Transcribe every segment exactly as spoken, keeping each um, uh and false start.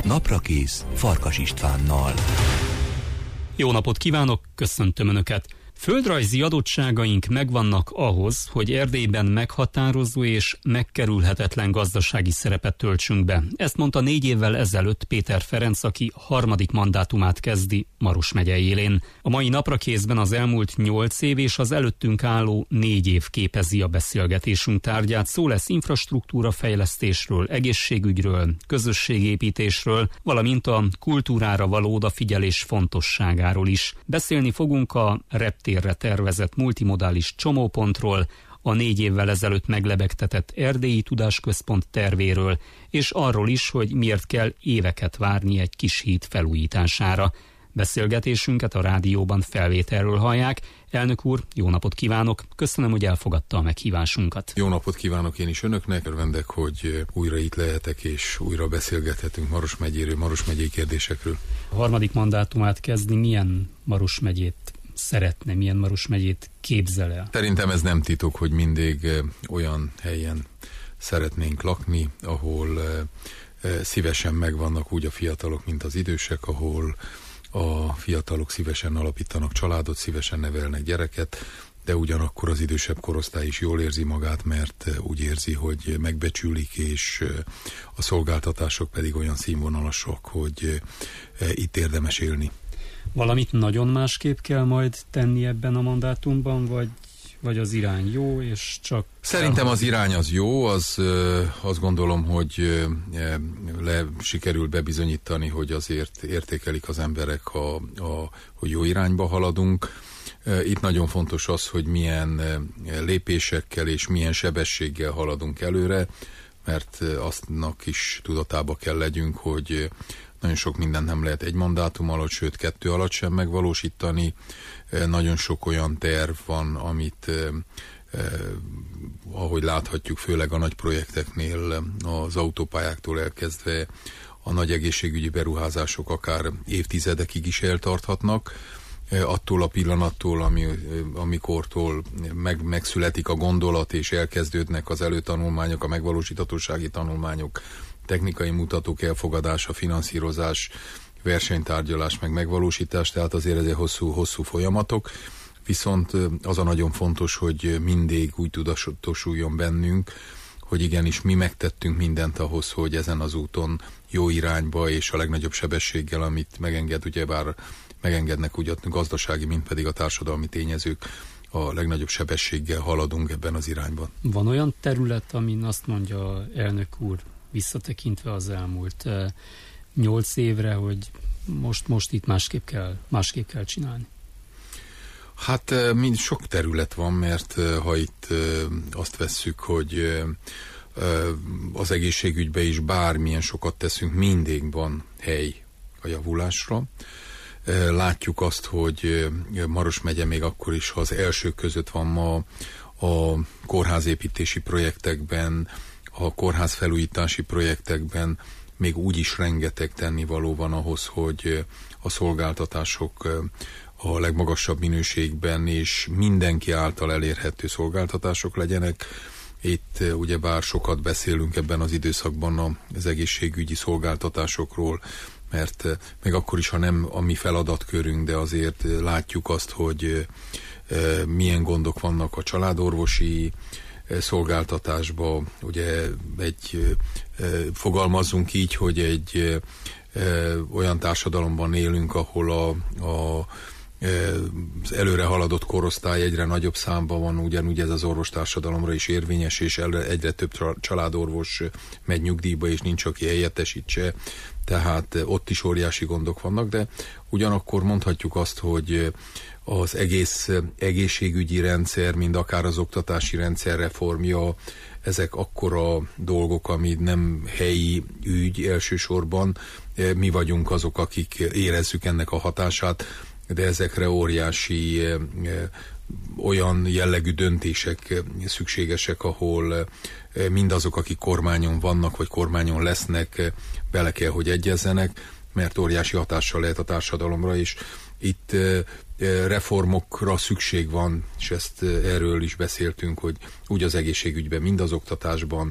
Naprakész Farkas Istvánnal. Jó napot kívánok, köszöntöm Önöket! Földrajzi adottságaink megvannak ahhoz, hogy Erdélyben meghatározó és megkerülhetetlen gazdasági szerepet töltsünk be. Ezt mondta négy évvel ezelőtt Péter Ferenc, aki harmadik mandátumát kezdi Maros megye élén. A mai Naprakészben az elmúlt nyolc év és az előttünk álló négy év képezi a beszélgetésünk tárgyát. Szó lesz infrastruktúra fejlesztésről, egészségügyről, közösségépítésről, valamint a kultúrára való odafigyelés fontosságáról is. Beszélni fogunk a reptérre tervezett multimodális csomópontról, a négy évvel ezelőtt meglebegtetett Erdélyi Tudásközpont tervéről, és arról is, hogy miért kell éveket várni egy kis híd felújítására. Beszélgetésünket a rádióban felvételről hallják. Elnök úr, jó napot kívánok! Köszönöm, hogy elfogadta a meghívásunkat. Jó napot kívánok én is önöknek. Örvendek, hogy újra itt lehetek, és újra beszélgethetünk Maros megyéről, Maros megyei kérdésekről. A harmadik mandátumát kezdni, milyen Maros megyét szeretne, milyen Maros megyét képzel el? Szerintem ez nem titok, hogy mindig olyan helyen szeretnénk lakni, ahol szívesen megvannak úgy a fiatalok, mint az idősek, ahol a fiatalok szívesen alapítanak családot, szívesen nevelnek gyereket, de ugyanakkor az idősebb korosztály is jól érzi magát, mert úgy érzi, hogy megbecsülik, és a szolgáltatások pedig olyan színvonalasak, hogy itt érdemes élni. Valamit nagyon másképp kell majd tenni ebben a mandátumban, vagy, vagy az irány jó, és csak... Szerintem az irány az jó, az azt gondolom, hogy le sikerül bebizonyítani, hogy azért értékelik az emberek, a, a, hogy jó irányba haladunk. Itt nagyon fontos az, hogy milyen lépésekkel és milyen sebességgel haladunk előre, mert aztnak is tudatába kell legyünk, hogy nagyon sok mindent nem lehet egy mandátum alatt, sőt kettő alatt sem megvalósítani. Nagyon sok olyan terv van, amit eh, ahogy láthatjuk, főleg a nagy projekteknél, az autópályáktól elkezdve a nagy egészségügyi beruházások akár évtizedekig is eltarthatnak. Attól a pillanattól, ami, amikortól meg, megszületik a gondolat és elkezdődnek az előtanulmányok, a megvalósíthatósági tanulmányok, technikai mutatók elfogadása, finanszírozás, versenytárgyalás, meg megvalósítás, tehát azért ezek hosszú, hosszú folyamatok. Viszont az a nagyon fontos, hogy mindig úgy tudatosuljon bennünk, hogy igenis mi megtettünk mindent ahhoz, hogy ezen az úton jó irányba és a legnagyobb sebességgel, amit megenged, ugyebár megengednek úgy a gazdasági, mint pedig a társadalmi tényezők, a legnagyobb sebességgel haladunk ebben az irányban. Van olyan terület, amin azt mondja elnök úr, visszatekintve az elmúlt nyolc évre, hogy most, most itt másképp kell, másképp kell csinálni? Hát mind sok terület van, mert ha itt azt vesszük, hogy az egészségügybe is bármilyen sokat teszünk, mindig van hely a javulásra. Látjuk azt, hogy Maros megye még akkor is, ha az elsők között van ma a kórházépítési projektekben, a kórház felújítási projektekben, még úgy is rengeteg tennivaló van ahhoz, hogy a szolgáltatások a legmagasabb minőségben és mindenki által elérhető szolgáltatások legyenek. Itt ugyebár sokat beszélünk ebben az időszakban az egészségügyi szolgáltatásokról, mert még akkor is, ha nem a mi feladatkörünk, de azért látjuk azt, hogy milyen gondok vannak a családorvosi szolgáltatásba. Ugye egy, fogalmazzunk így, hogy egy olyan társadalomban élünk, ahol a, a az előre haladott korosztály egyre nagyobb számban van, ugyanúgy ez az orvostársadalomra is érvényes, és egyre több családorvos megy nyugdíjba, és nincs, aki helyettesítse, tehát ott is óriási gondok vannak, de ugyanakkor mondhatjuk azt, hogy az egész egészségügyi rendszer, mind akár az oktatási rendszer reformja, ezek akkora dolgok, ami nem helyi ügy elsősorban, mi vagyunk azok, akik érezzük ennek a hatását, de ezekre óriási e, e, olyan jellegű döntések szükségesek, ahol e, mindazok, akik kormányon vannak, vagy kormányon lesznek, e, bele kell, hogy egyezzenek, mert óriási hatással lehet a társadalomra is. Itt e, e, reformokra szükség van, és ezt e, erről is beszéltünk, hogy úgy az egészségügyben, mind az oktatásban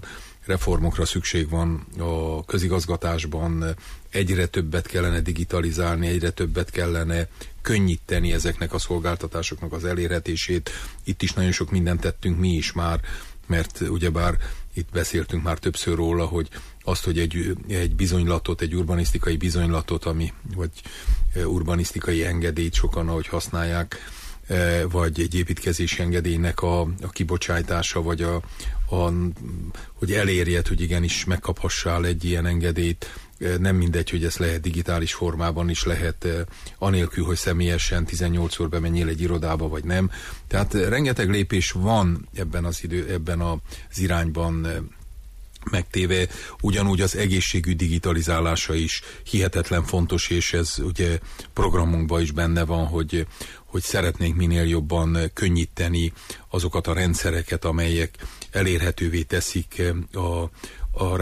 reformokra szükség van a közigazgatásban, egyre többet kellene digitalizálni, egyre többet kellene könnyíteni ezeknek a szolgáltatásoknak az elérhetését. Itt is nagyon sok mindent tettünk mi is már, mert ugyebár itt beszéltünk már többször róla, hogy azt, hogy egy, egy bizonylatot, egy urbanisztikai bizonylatot, ami, vagy urbanisztikai engedélyt sokan ahogy használják, vagy egy építkezési engedélynek a, a kibocsátása, vagy a, a, hogy elérjed, hogy igenis megkaphassál egy ilyen engedélyt. Nem mindegy, hogy ezt lehet digitális formában is, lehet anélkül, hogy személyesen tizennyolcszor bemenjél egy irodába, vagy nem. Tehát rengeteg lépés van ebben az, idő, ebben az irányban megtéve, ugyanúgy az egészségügy digitalizálása is hihetetlen fontos, és ez ugye programunkban is benne van, hogy, hogy szeretnénk minél jobban könnyíteni azokat a rendszereket, amelyek elérhetővé teszik a, a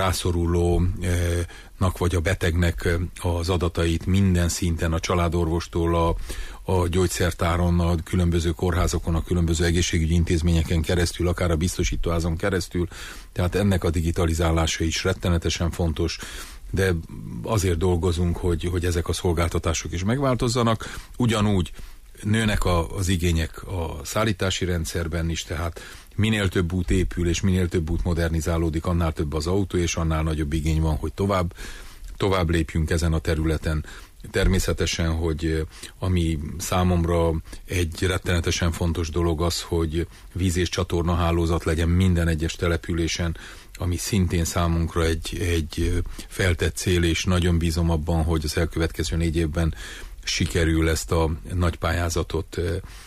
rászorulónak vagy a betegnek az adatait minden szinten, a családorvostól a, a gyógyszertáron, a különböző kórházakon, a különböző egészségügyi intézményeken keresztül, akár a biztosítóházon keresztül. Tehát ennek a digitalizálása is rettenetesen fontos, de azért dolgozunk, hogy, hogy ezek a szolgáltatások is megváltozzanak. Ugyanúgy nőnek a, az igények a szállítási rendszerben is, tehát minél több út épül, és minél több út modernizálódik, annál több az autó, és annál nagyobb igény van, hogy tovább, tovább lépjünk ezen a területen. Természetesen, hogy ami számomra egy rettenetesen fontos dolog az, hogy víz- és csatornahálózat legyen minden egyes településen, ami szintén számunkra egy, egy feltett cél, és nagyon bízom abban, hogy az elkövetkező négy évben sikerül ezt a nagy pályázatot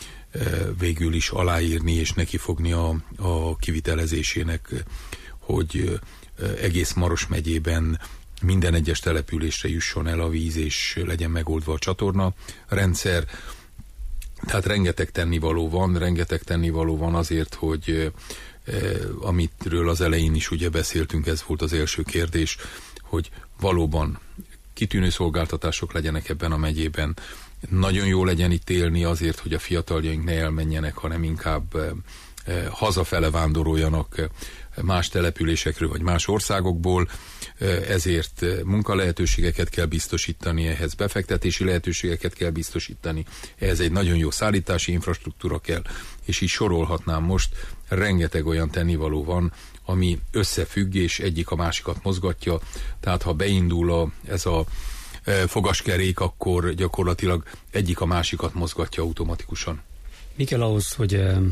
végül is aláírni és nekifogni a, a kivitelezésének, hogy egész Maros megyében minden egyes településre jusson el a víz, és legyen megoldva a csatorna rendszer. Tehát rengeteg tennivaló van, rengeteg tennivaló van azért, hogy eh, amitről az elején is ugye beszéltünk, ez volt az első kérdés, hogy valóban kitűnő szolgáltatások legyenek ebben a megyében. Nagyon jó legyen itt élni azért, hogy a fiataljaink ne elmenjenek, hanem inkább eh, eh, hazafele vándoroljanak más településekről vagy más országokból, ezért munkalehetőségeket kell biztosítani, ehhez befektetési lehetőségeket kell biztosítani, ehhez egy nagyon jó szállítási infrastruktúra kell, és így sorolhatnám most, rengeteg olyan tennivaló van, ami összefügg, és egyik a másikat mozgatja, tehát ha beindul a, ez a fogaskerék, akkor gyakorlatilag egyik a másikat mozgatja automatikusan. Mi kell ahhoz, hogy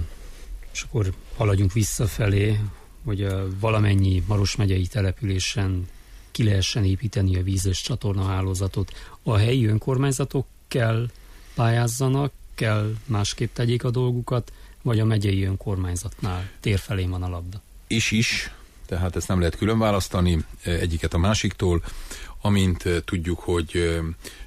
és akkor haladjunk visszafelé, hogy valamennyi Maros megyei településen ki lehessen építeni a víz- és csatornahálózatot? A helyi önkormányzatok kell pályázzanak, kell másképp tegyék a dolgukat, vagy a megyei önkormányzatnál térfelé van a labda? Is is, tehát ezt nem lehet külön választani egyiket a másiktól. Amint tudjuk, hogy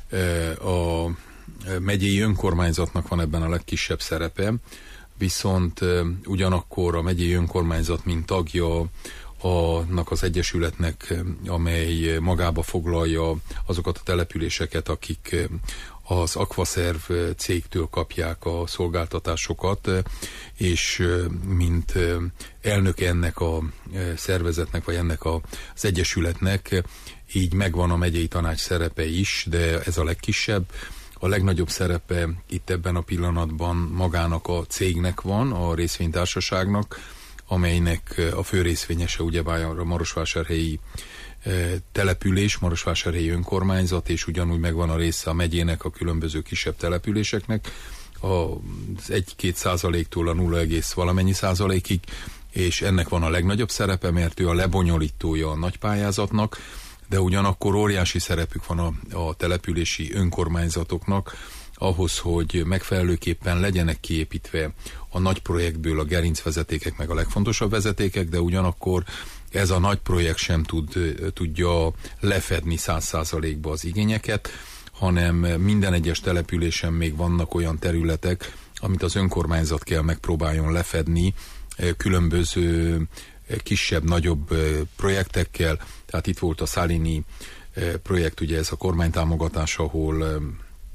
a megyei önkormányzatnak van ebben a legkisebb szerepe, viszont ugyanakkor a megyei önkormányzat, mint tagja annak az egyesületnek, amely magába foglalja azokat a településeket, akik az Aquaserv cégtől kapják a szolgáltatásokat, és mint elnök ennek a szervezetnek, vagy ennek az egyesületnek, így megvan a megyei tanács szerepe is, de ez a legkisebb. A legnagyobb szerepe itt ebben a pillanatban magának a cégnek van, a részvénytársaságnak, amelynek a fő részvényese ugyebár a marosvásárhelyi település, marosvásárhelyi önkormányzat, és ugyanúgy megvan a része a megyének, a különböző kisebb településeknek, az egy-két százaléktól a nulla egész valamennyi százalékig, és ennek van a legnagyobb szerepe, mert ő a lebonyolítója a nagy pályázatnak, de ugyanakkor óriási szerepük van a, a települési önkormányzatoknak ahhoz, hogy megfelelőképpen legyenek kiépítve a nagy projektből a gerincvezetékek, meg a legfontosabb vezetékek, de ugyanakkor ez a nagy projekt sem tud, tudja lefedni száz százalékba az igényeket, hanem minden egyes településen még vannak olyan területek, amit az önkormányzat kell megpróbáljon lefedni különböző kisebb-nagyobb projektekkel. Tehát itt volt a Szálini projekt, ugye ez a kormánytámogatás, ahol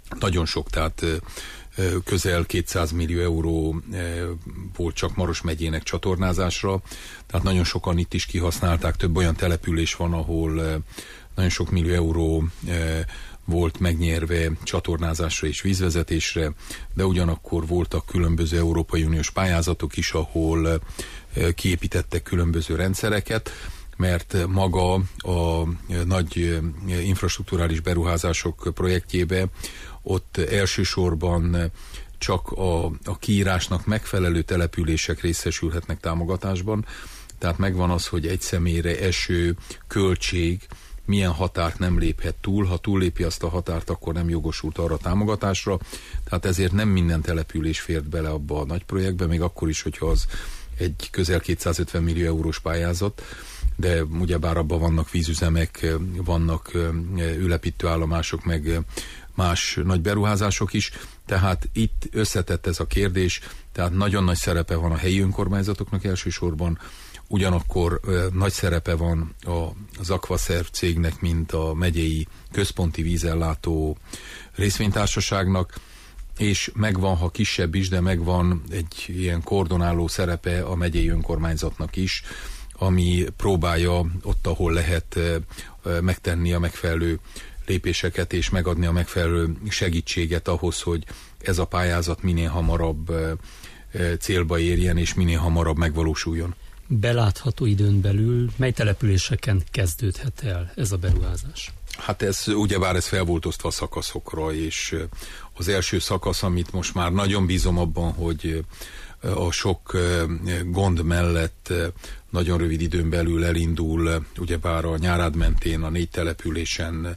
nagyon sok, tehát közel kétszáz millió euró volt csak Maros megyének csatornázásra, tehát nagyon sokan itt is kihasználták, több olyan település van, ahol nagyon sok millió euró volt megnyerve csatornázásra és vízvezetésre, de ugyanakkor voltak különböző Európai Uniós pályázatok is, ahol kiépítettek különböző rendszereket, mert maga a nagy infrastrukturális beruházások projektjébe ott elsősorban csak a, a kiírásnak megfelelő települések részesülhetnek támogatásban, tehát megvan az, hogy egy személyre eső költség milyen határt nem léphet túl, ha túllépi azt a határt, akkor nem jogosult arra a támogatásra, tehát ezért nem minden település fért bele abba a nagy projektbe, még akkor is, hogyha az egy közel kétszázötven millió eurós pályázat, de ugyebár abban vannak vízüzemek, vannak ülepítőállomások, meg más nagy beruházások is, tehát itt összetett ez a kérdés, tehát nagyon nagy szerepe van a helyi önkormányzatoknak elsősorban, ugyanakkor ö, nagy szerepe van a, az Aquaserv cégnek, mint a megyei központi vízellátó részvénytársaságnak, és megvan, ha kisebb is, de megvan egy ilyen koordináló szerepe a megyei önkormányzatnak is, ami próbálja ott, ahol lehet ö, ö, megtenni a megfelelő lépéseket és megadni a megfelelő segítséget ahhoz, hogy ez a pályázat minél hamarabb ö, ö, célba érjen és minél hamarabb megvalósuljon. Belátható időn belül mely településeken kezdődhet el ez a beruházás? Hát ez ugyebár ez fel volt osztva szakaszokra, és az első szakasz, amit most már nagyon bízom abban, hogy a sok gond mellett nagyon rövid időn belül elindul, ugyebár a Nyárád mentén, a négy településen,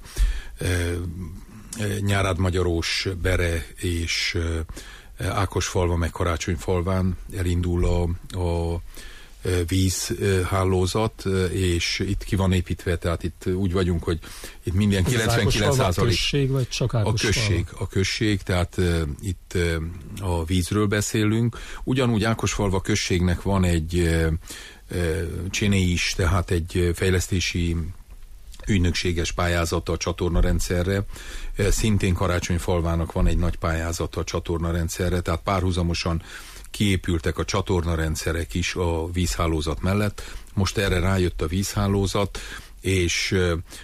Nyárád Magyarós, Bere és Ákosfalva meg Karácsonyfalván elindul a, a vízhálózat, és itt ki van építve, tehát itt úgy vagyunk, hogy itt minden kilencvenkilenc százalék a község, vagy csak Ákosfalva? A község, a község, tehát uh, itt uh, a vízről beszélünk. Ugyanúgy Ákosfalva községnek van egy uh, uh, cséné is, tehát egy fejlesztési ügynökséges pályázata a csatornarendszerre. Uh, szintén Karácsonyfalvának van egy nagy pályázata a csatornarendszerre, tehát párhuzamosan kiépültek a csatornarendszerek is a vízhálózat mellett. Most erre rájött a vízhálózat, és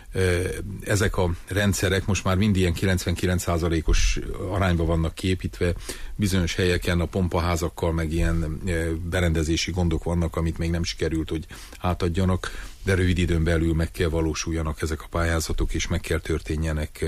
ezek a rendszerek most már mind ilyen kilencvenkilenc százalékos arányban vannak kiépítve. Bizonyos helyeken a pompaházakkal meg ilyen berendezési gondok vannak, amit még nem sikerült, hogy átadjanak, de rövid időn belül meg kell valósuljanak ezek a pályázatok, és meg kell történjenek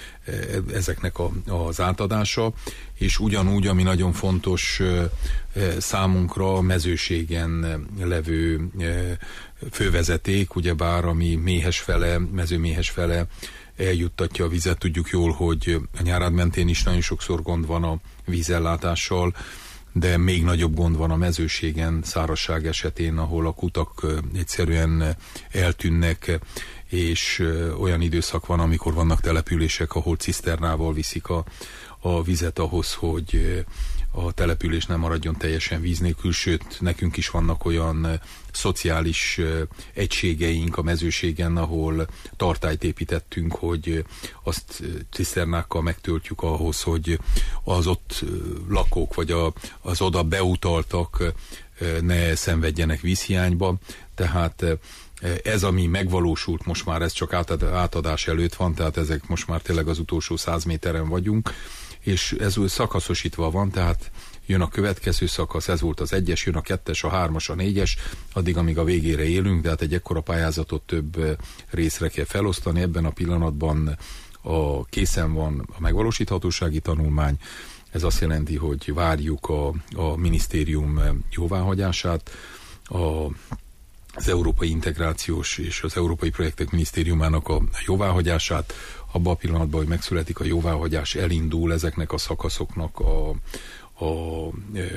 ezeknek a, az átadása, és ugyanúgy, ami nagyon fontos számunkra, a mezőségen levő fővezeték, ugyebár ami Méhesfele, Mezőméhesfele eljuttatja a vizet. Tudjuk jól, hogy a Nyárád mentén is nagyon sokszor gond van a vízellátással, de még nagyobb gond van a mezőségen, szárazság esetén, ahol a kutak egyszerűen eltűnnek, és olyan időszak van, amikor vannak települések, ahol ciszternával viszik a, a vizet ahhoz, hogy a település nem maradjon teljesen víz nélkül, sőt, nekünk is vannak olyan szociális egységeink a mezőségen, ahol tartályt építettünk, hogy azt ciszternákkal megtöltjük ahhoz, hogy az ott lakók, vagy a, az oda beutaltak ne szenvedjenek vízhiányba. Tehát ez, ami megvalósult most már, ez csak átadás előtt van, tehát ezek most már tényleg az utolsó száz méteren vagyunk, és ez szakaszosítva van, tehát jön a következő szakasz, ez volt az egyes, jön a kettes, a hármas, a négyes, addig, amíg a végére élünk, de hát egy ekkora pályázatot több részre kell felosztani. Ebben a pillanatban a készen van a megvalósíthatósági tanulmány, ez azt jelenti, hogy várjuk a, a minisztérium jóváhagyását, a az Európai Integrációs és az Európai Projektek Minisztériumának a jóváhagyását. Abban a pillanatban, hogy megszületik a jóváhagyás, elindul ezeknek a szakaszoknak a, a, a,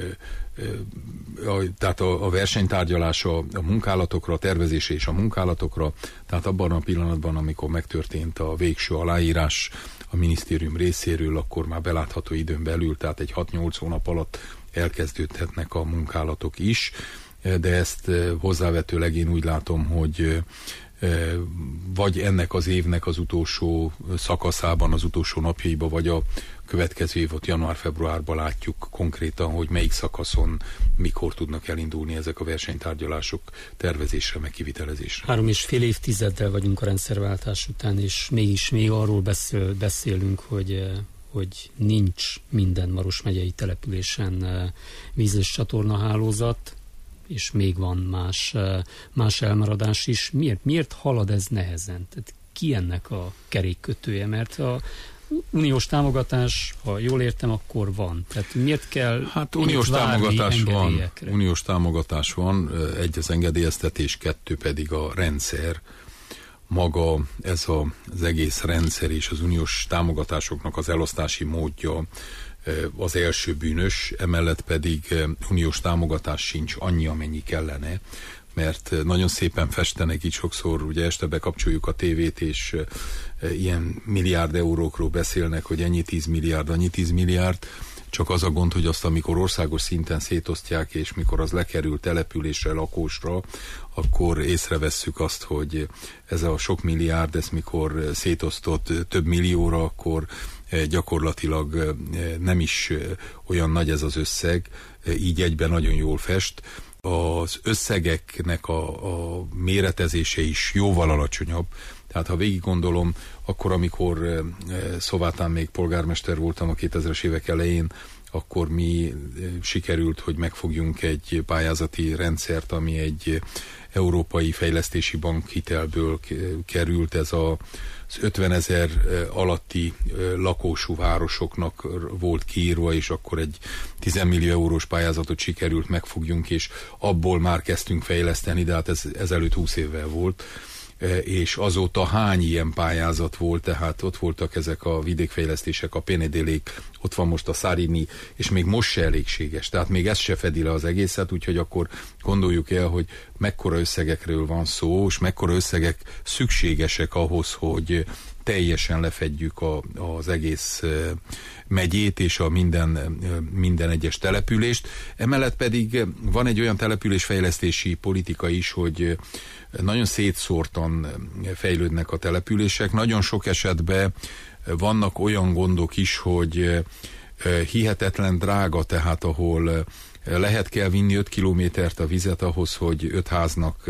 a, tehát a, a versenytárgyalása a munkálatokra, a tervezése és a munkálatokra. Tehát abban a pillanatban, amikor megtörtént a végső aláírás a minisztérium részéről, akkor már belátható időn belül, tehát egy hat-nyolc hónap alatt elkezdődhetnek a munkálatok is. De ezt hozzávetőleg én úgy látom, hogy vagy ennek az évnek az utolsó szakaszában, az utolsó napjaiban, vagy a következő évot január-februárban látjuk konkrétan, hogy melyik szakaszon mikor tudnak elindulni ezek a versenytárgyalások tervezésre, meg kivitelezésre. Három és fél évtizeddel vagyunk a rendszerváltás után, és mégis még arról beszél, beszélünk, hogy, hogy nincs minden Maros megyei településen víz- és csatornahálózat, és még van más, más elmaradás is. Miért, miért halad ez nehezen? Tehát ki ennek a kerékkötője? Mert a uniós támogatás, ha jól értem, akkor van. Tehát miért kell Hát uniós támogatás van, uniós támogatás van, egy az engedélyeztetés, kettő pedig a rendszer. Maga ez a, az egész rendszer és az uniós támogatásoknak az elosztási módja az első bűnös, emellett pedig uniós támogatás sincs annyi, amennyi kellene, mert nagyon szépen festenek így sokszor, ugye este bekapcsoljuk a tévét, és ilyen milliárd eurókról beszélnek, hogy ennyi tíz milliárd, annyi tíz milliárd, csak az a gond, hogy azt, amikor országos szinten szétosztják, és mikor az lekerül településre, lakósra, akkor észrevesszük azt, hogy ez a sok milliárd, ez mikor szétosztott több millióra, akkor gyakorlatilag nem is olyan nagy ez az összeg, így egyben nagyon jól fest. Az összegeknek a, a méretezése is jóval alacsonyabb. Tehát ha végig gondolom, akkor amikor Szovátán még polgármester voltam a kétezres évek elején, akkor mi sikerült, hogy megfogjunk egy pályázati rendszert, ami egy Európai Fejlesztési Bank hitelből került. Ez a az ötvenezer alatti lakósú városoknak volt kiírva, és akkor egy tíz millió eurós pályázatot sikerült megfogjunk, és abból már kezdtünk fejleszteni, de hát ez ezelőtt húsz évvel volt, és azóta hány ilyen pályázat volt, tehát ott voltak ezek a vidékfejlesztések, a Pénédélék, ott van most a Szárini, és még most se elégséges, tehát még ez se fedi le az egészet, úgyhogy akkor gondoljuk el, hogy mekkora összegekről van szó, és mekkora összegek szükségesek ahhoz, hogy teljesen lefedjük a, az egész megyét és a minden, minden egyes települést. Emellett pedig van egy olyan településfejlesztési politika is, hogy nagyon szétszórtan fejlődnek a települések. Nagyon sok esetben vannak olyan gondok is, hogy hihetetlen drága, tehát ahol lehet kell vinni öt kilométert a vizet ahhoz, hogy öt háznak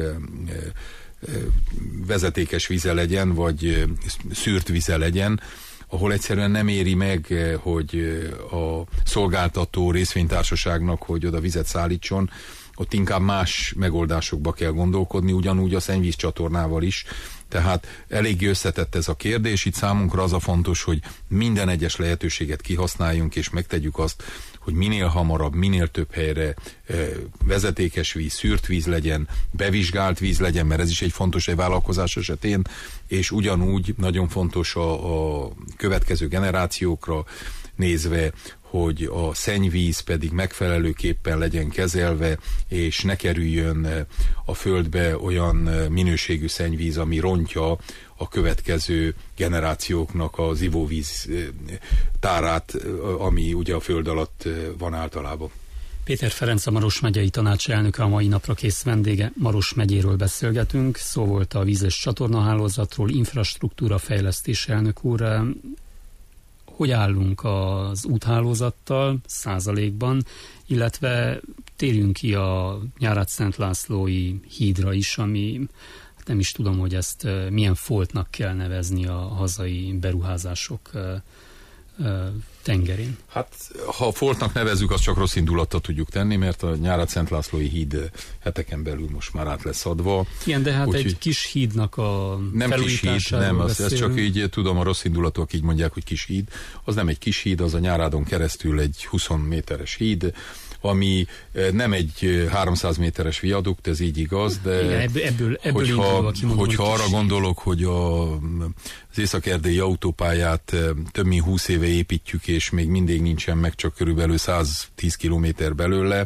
vezetékes vize legyen, vagy szűrt vize legyen, ahol egyszerűen nem éri meg, hogy a szolgáltató részvénytársaságnak, hogy oda vizet szállítson, ott inkább más megoldásokba kell gondolkodni, ugyanúgy a szennyvízcsatornával is. Tehát eléggé összetett ez a kérdés, itt számunkra az a fontos, hogy minden egyes lehetőséget kihasználjunk, és megtegyük azt, hogy minél hamarabb, minél több helyre vezetékes víz, szűrt víz legyen, bevizsgált víz legyen, mert ez is egy fontos egy vállalkozás esetén, és ugyanúgy nagyon fontos a, a következő generációkra nézve, hogy a szennyvíz pedig megfelelőképpen legyen kezelve, és ne kerüljön a földbe olyan minőségű szennyvíz, ami rontja a következő generációknak az ivóvíz tárát, ami ugye a föld alatt van általában. Péter Ferenc, a Maros megyei tanács elnöke, a mai napra kész vendége. Maros megyéről beszélgetünk, szó volt a víz- és csatornahálózatról, infrastruktúra fejlesztés elnök úr. Hogy állunk az úthálózattal százalékban, illetve térjünk ki a Nyárádszent Lászlói hídra is, ami nem is tudom, hogy ezt milyen foltnak kell nevezni a hazai beruházások tengerén. Hát, ha foltnak nevezzük, azt csak rossz indulattal tudjuk tenni, mert a Nyárádszent Lászlói híd heteken belül most már át lesz adva. Igen, de hát úgy, egy kis hídnak a nem kis híd, nem, az, ez csak így tudom, a rossz indulatok így mondják, hogy kis híd. Az nem egy kis híd, az a Nyárádon keresztül egy húsz méteres híd, ami nem egy háromszáz méteres viadukt, ez így igaz, de igen, ebből, ebből, ebből hogyha, indulva kimondom, hogyha hogy arra gondolok, hogy a, az észak-erdélyi autópályát több mint húsz éve építjük, és még mindig nincsen meg, csak körülbelül száz tíz kilométer belőle,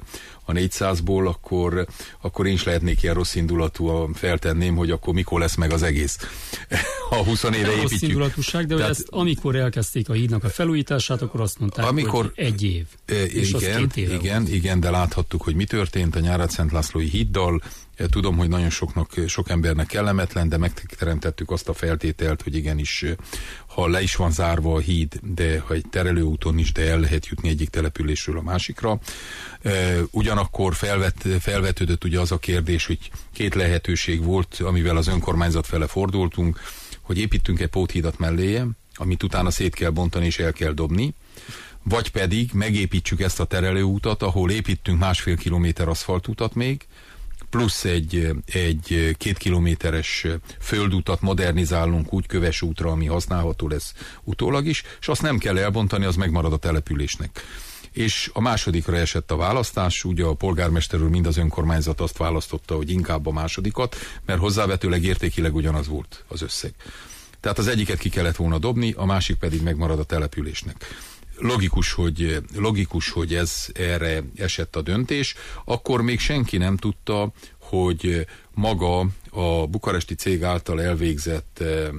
a négyszázból, akkor, akkor én is lehetnék ilyen rossz indulatú, feltenném, hogy akkor mikor lesz meg az egész. Ha húsz éve építjük. Rossz indulatúság, de Tehát, ezt, amikor elkezdték a hídnak a felújítását, akkor azt mondták, amikor, hogy egy év. E, és igen, az két éve igen, volt. igen, de láthattuk, hogy mi történt a Nyárad-Szent Lászlói híddal. Tudom, hogy nagyon soknak, sok embernek kellemetlen, de megteremtettük azt a feltételt, hogy igenis, ha le is van zárva a híd, de ha egy terelőúton is, de el lehet jutni egyik településről a másikra. Ugyanakkor felvet, felvetődött ugye az a kérdés, hogy két lehetőség volt, amivel az önkormányzat fele fordultunk, hogy építünk egy póthídat melléje, amit utána szét kell bontani és el kell dobni, vagy pedig megépítsük ezt a terelőútat, ahol építünk másfél kilométer aszfaltutat még, plusz egy, egy két kilométeres földutat modernizálunk úgy Köves útra, ami használható lesz utólag is, és azt nem kell elbontani, az megmarad a településnek. És a másodikra esett a választás, ugye a polgármester úr, mind az önkormányzat azt választotta, hogy inkább a másodikat, mert hozzávetőleg értékileg ugyanaz volt az összeg. Tehát az egyiket ki kellett volna dobni, a másik pedig megmarad a településnek. Logikus, hogy, logikus, hogy ez erre esett a döntés, akkor még senki nem tudta, hogy maga a bukaresti cég által elvégzett e, e,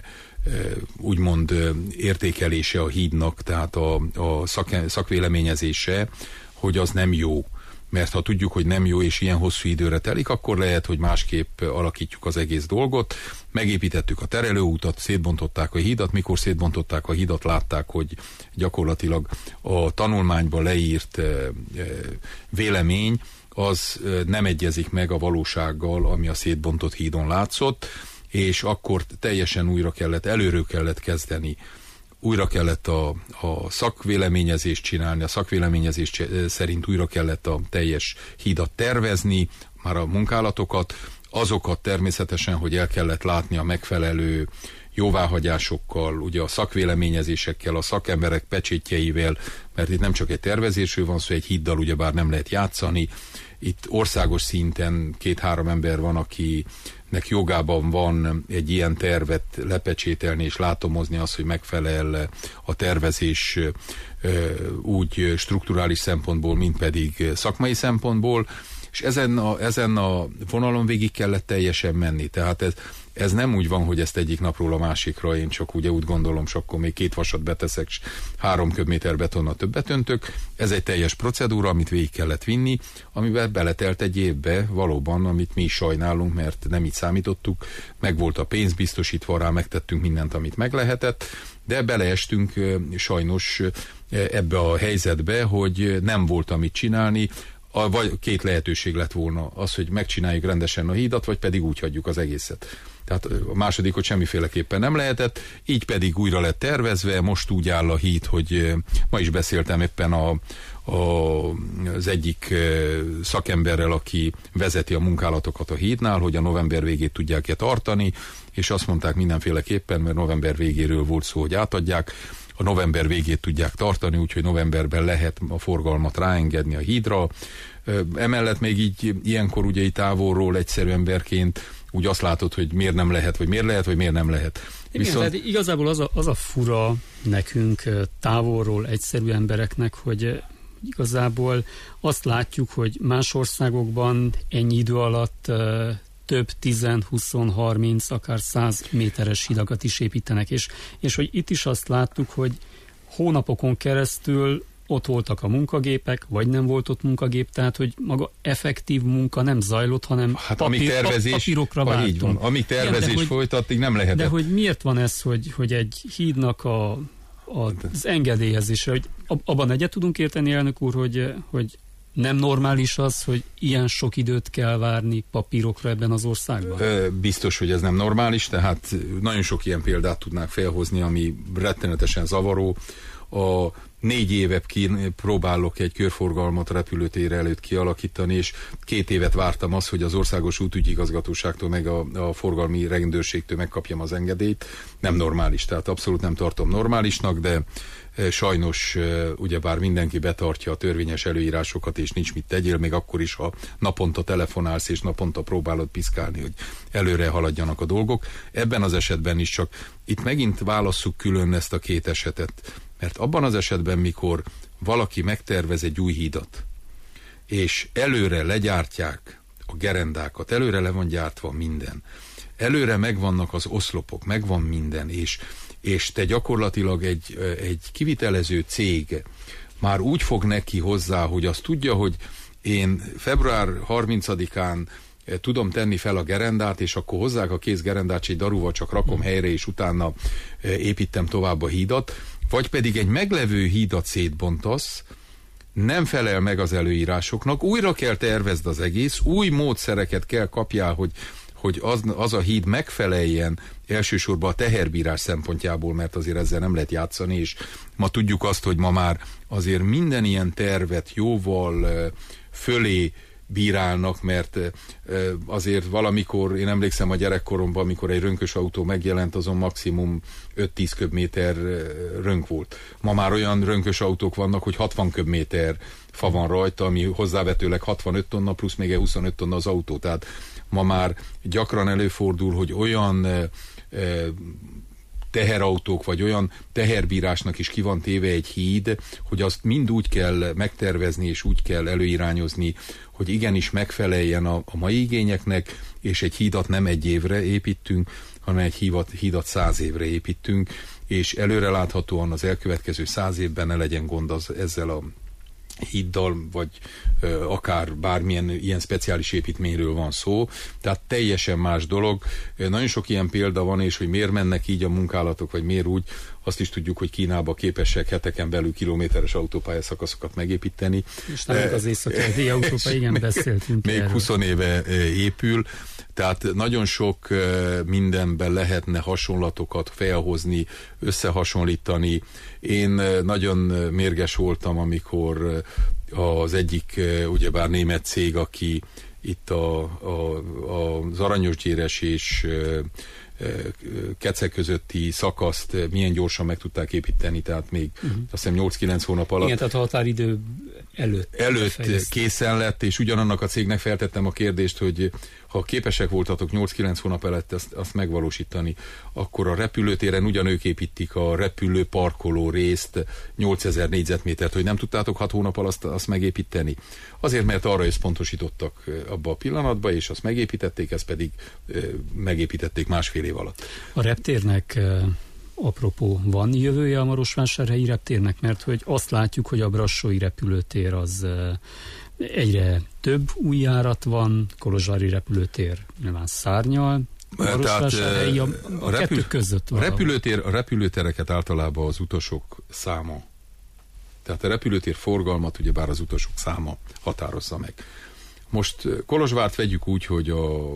úgymond értékelése a hídnak, tehát a, a szak, szakvéleményezése, hogy az nem jó. Mert ha tudjuk, hogy nem jó és ilyen hosszú időre telik, akkor lehet, hogy másképp alakítjuk az egész dolgot. Megépítettük a terelőútat, szétbontották a hídat, mikor szétbontották a hídat, látták, hogy gyakorlatilag a tanulmányban leírt e, e, vélemény az nem egyezik meg a valósággal, ami a szétbontott hídon látszott, és akkor teljesen újra kellett, előről kellett kezdeni. Újra kellett a, a szakvéleményezést csinálni, a szakvéleményezés szerint újra kellett a teljes hídat tervezni, már a munkálatokat, azokat természetesen, hogy el kellett látni a megfelelő jóváhagyásokkal, ugye a szakvéleményezésekkel, a szakemberek pecsétjeivel, mert itt nem csak egy tervezésről van szó, egy híddal ugyebár nem lehet játszani. Itt országos szinten két-három ember van, akinek jogában van egy ilyen tervet lepecsételni és látomozni azt, hogy megfelel a tervezés úgy strukturális szempontból, mint pedig szakmai szempontból, és ezen a, ezen a vonalon végig kellett teljesen menni. Tehát ez, ez nem úgy van, hogy ezt egyik napról a másikra én csak ugye úgy gondolom, és akkor még két vasat beteszek, és három köbméter betonnal többet öntök. Ez egy teljes procedúra, amit végig kellett vinni, amiben beletelt egy évbe valóban, amit mi is sajnálunk, mert nem így számítottuk. Meg volt a pénz biztosítva rá, megtettünk mindent, amit meg lehetett, de beleestünk sajnos ebbe a helyzetbe, hogy nem volt amit csinálni. A, vagy két lehetőség lett volna, az, hogy megcsináljuk rendesen a hídat, vagy pedig úgy hagyjuk az egészet. Tehát a másodikot semmiféleképpen nem lehetett, így pedig újra lett tervezve, most úgy áll a híd, hogy ma is beszéltem éppen a, a, az egyik szakemberrel, aki vezeti a munkálatokat a hídnál, hogy a november végét tudják-e tartani, és azt mondták mindenféleképpen, mert november végéről volt szó, hogy átadják, a november végét tudják tartani, úgyhogy novemberben lehet a forgalmat ráengedni a hídra. Emellett még így ilyenkor ugye így távolról egyszerű emberként úgy azt látod, hogy miért nem lehet, vagy miért lehet, vagy miért nem lehet. Igen, Viszont... tehát igazából az a, az a fura nekünk távolról egyszerű embereknek, hogy igazából azt látjuk, hogy más országokban ennyi idő alatt több tíz, húsz, harminc, akár száz méteres hidakat is építenek, és, és hogy itt is azt láttuk, hogy hónapokon keresztül ott voltak a munkagépek, vagy nem volt ott munkagép, tehát hogy maga effektív munka nem zajlott, hanem hát, papír, tervezés, papírokra váltunk. Amíg tervezés Igen, folyt, addig nem lehetett. De hogy miért van ez, hogy, hogy egy hídnak a, a, az engedélyezésre, hogy abban egyet tudunk érteni, elnök úr, hogy, hogy nem normális az, hogy ilyen sok időt kell várni papírokra ebben az országban? Biztos, hogy ez nem normális, tehát nagyon sok ilyen példát tudnák felhozni, ami rettenetesen zavaró. A négy éve próbálok egy körforgalmat repülőtér előtt kialakítani, és két évet vártam azt, hogy az Országos Útügyigazgatóságtól meg a, a forgalmi rendőrségtől megkapjam az engedélyt. Nem normális, tehát abszolút nem tartom normálisnak, de sajnos ugyebár mindenki betartja a törvényes előírásokat, és nincs mit tegyél, még akkor is, ha naponta telefonálsz, és naponta próbálod piszkálni, hogy előre haladjanak a dolgok. Ebben az esetben is csak itt megint válasszuk külön ezt a két esetet, mert abban az esetben, mikor valaki megtervez egy új hídat, és előre legyártják a gerendákat, előre le van gyártva minden, előre megvannak az oszlopok, megvan minden, és, és te gyakorlatilag egy, egy kivitelező cég már úgy fog neki hozzá, hogy azt tudja, hogy én február harmincadikán tudom tenni fel a gerendát, és akkor hozzák a kész gerendát, és egy darúval csak rakom helyre, és utána építem tovább a hídat, vagy pedig egy meglevő hídat szétbontasz, nem felel meg az előírásoknak, újra kell tervezd az egész, új módszereket kell kapjál, hogy, hogy az, az a híd megfeleljen elsősorban a teherbírás szempontjából, mert azért ezzel nem lehet játszani, és ma tudjuk azt, hogy ma már azért minden ilyen tervet jóval fölé bírálnak, mert azért valamikor, én emlékszem a gyerekkoromban, amikor egy rönkös autó megjelent, azon maximum öt-tíz köbméter rönk volt. Ma már olyan rönkös autók vannak, hogy hatvan köbméter fa van rajta, ami hozzávetőleg hatvanöt tonna, plusz még egy huszonöt tonna az autó. Tehát ma már gyakran előfordul, hogy olyan teherautók, vagy olyan teherbírásnak is ki van téve egy híd, hogy azt mind úgy kell megtervezni, és úgy kell előirányozni, hogy igenis megfeleljen a, a mai igényeknek, és egy hídat nem egy évre építünk, hanem egy hídat, hídat száz évre építünk, és előreláthatóan az elkövetkező száz évben ne legyen gond az, ezzel a híddal, vagy ö, akár bármilyen ilyen speciális építményről van szó, tehát teljesen más dolog. Nagyon sok ilyen példa van, és hogy miért mennek így a munkálatok, vagy miért úgy, azt is tudjuk, hogy Kínában képesek heteken belül kilométeres autópályaszakaszokat megépíteni. És nálunk az észak-erdélyi autópálya, igen, még, beszéltünk Még erről. húsz éve épül, tehát nagyon sok mindenben lehetne hasonlatokat felhozni, összehasonlítani. Én nagyon mérges voltam, amikor az egyik, ugyebár német cég, aki itt a, a, az Aranyosgyéres és Kece közötti szakaszt milyen gyorsan meg tudták építeni, tehát még uh-huh. azt hiszem nyolc-kilenc hónap alatt. Igen, tehát a határidő előtt. Előtt készen lett, és ugyanannak a cégnek feltettem a kérdést, hogy ha képesek voltatok nyolc-kilenc hónap előtt azt, azt megvalósítani, akkor a repülőtéren ugyanők építik a repülő parkoló részt, nyolcezer négyzetmétert, hogy nem tudtátok hat hónap alatt azt, azt megépíteni. Azért, mert arra összpontosítottak abba a pillanatba, és azt megépítették, ezt pedig megépítették másfél év alatt. A reptérnek apropó, van jövője a Marosvásárhelyi reptérnek, mert hogy azt látjuk, hogy a brassói repülőtér az egyre több új járat van, Kolozsvári repülőtér nyilván szárnyal, Marosvásárhelyi a, a, a repül, kettő között. A, repülőtér, a repülőtereket általában az utasok száma, tehát a repülőtér forgalmat ugyebár az utasok száma határozza meg. Most Kolozsvárt vegyük úgy, hogy a,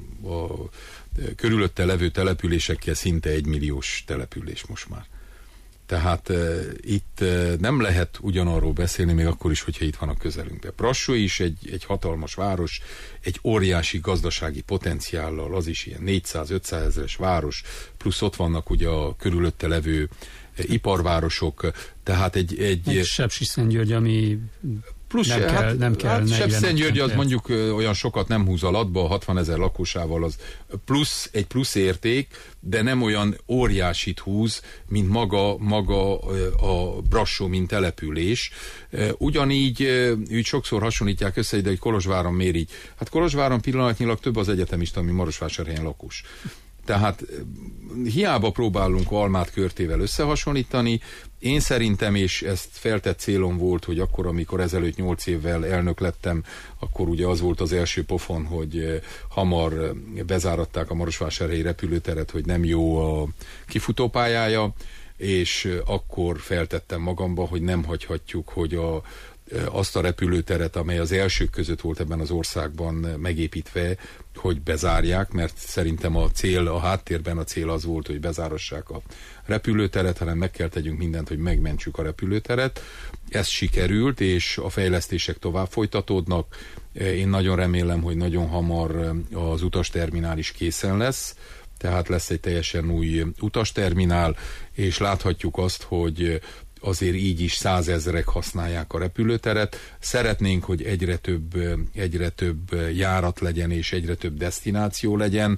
a körülötte levő településekkel szinte egymilliós település most már. Tehát e, itt e, nem lehet ugyanarról beszélni, még akkor is, hogyha itt van a közelünkben. Brassó is egy, egy hatalmas város, egy óriási gazdasági potenciállal, az is ilyen négyszáz-ötszáz ezeres város, plusz ott vannak ugye a körülötte levő e, iparvárosok, tehát egy... egy Sepsiszentgyörgy, ami... Plusz nem, hát, kell, nem kell. Hát Sepsiszentgyörgy az mondjuk olyan sokat nem húz alatba, hatvanezer lakosával az plusz, egy plusz érték, de nem olyan óriásit húz, mint maga, maga a Brassó, mint település. Ugyanígy úgy sokszor hasonlítják össze ide, hogy Kolozsváron miért így. Hát Kolozsváron pillanatnyilag több az egyetemista, mint Marosvásárhelyen lakos. Tehát hiába próbálunk Almát Körtével összehasonlítani. Én szerintem, és ezt feltett célom volt, hogy akkor, amikor ezelőtt nyolc évvel elnök lettem, akkor ugye az volt az első pofon, hogy hamar bezáratták a Marosvásárhelyi repülőteret, hogy nem jó a kifutópályája, és akkor feltettem magamba, hogy nem hagyhatjuk, hogy a azt a repülőteret, amely az elsők között volt ebben az országban megépítve, hogy bezárják, mert szerintem a cél, a háttérben a cél az volt, hogy bezárassák a repülőteret, hanem meg kell tegyünk mindent, hogy megmentsük a repülőteret. Ez sikerült, és a fejlesztések tovább folytatódnak. Én nagyon remélem, hogy nagyon hamar az utasterminál is készen lesz, tehát lesz egy teljesen új utasterminál, és láthatjuk azt, hogy azért így is százezrek használják a repülőteret. Szeretnénk, hogy egyre több, egyre több járat legyen, és egyre több desztináció legyen.